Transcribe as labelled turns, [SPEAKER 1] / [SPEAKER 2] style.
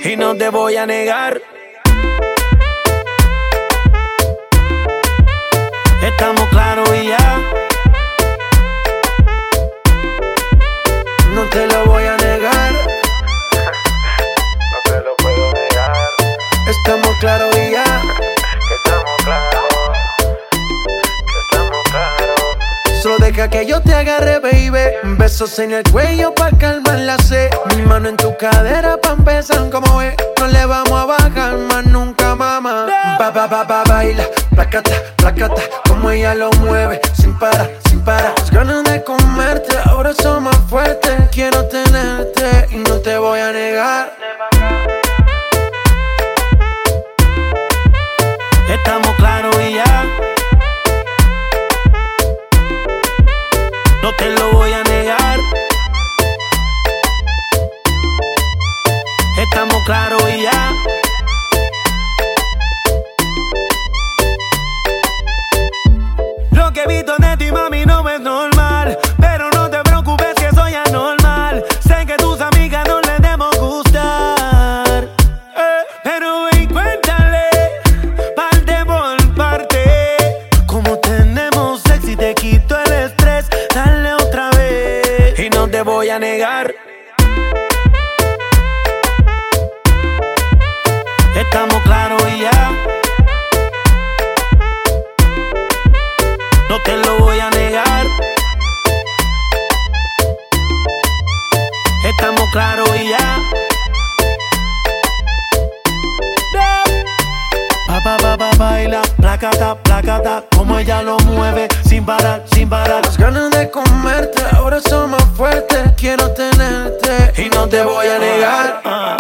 [SPEAKER 1] y no te voy a negar. Estamos claros y ya. No te lo voy a negar.
[SPEAKER 2] No te lo puedo negar.
[SPEAKER 1] Estamos claros y ya.
[SPEAKER 2] Estamos claros. Estamos claros.
[SPEAKER 1] Solo deja que yo te agarre, baby. Besos en el cuello pa' calmar la sed. Mi mano en tu cadera pa' empezar como es. No le vamos a bajar más nunca, mamá. Baila, placata, placata. Como ella lo mueve, sin parar, sin parar. Las ganas de comerte, ahora son más fuertes. Quiero tenerte y no te voy a negar. Estamos claros y ya. No te lo voy a negar. Estamos claros y ya. Lo que he visto de ti, mami, no es normal. Pero no te preocupes que soy anormal. Sé que tus amigas no les debemos gustar. Pero ven, cuéntale, parte por parte. Como tenemos sexy, te quito el estrés. Dale otra vez y no te voy a negar. Estamos claros y ya. No te lo voy a negar. Estamos claros y ya. Baila, placata, placata. Como ella lo mueve, sin parar, sin parar. Las ganas de comerte, ahora son más fuertes. Quiero tenerte y no te voy a negar.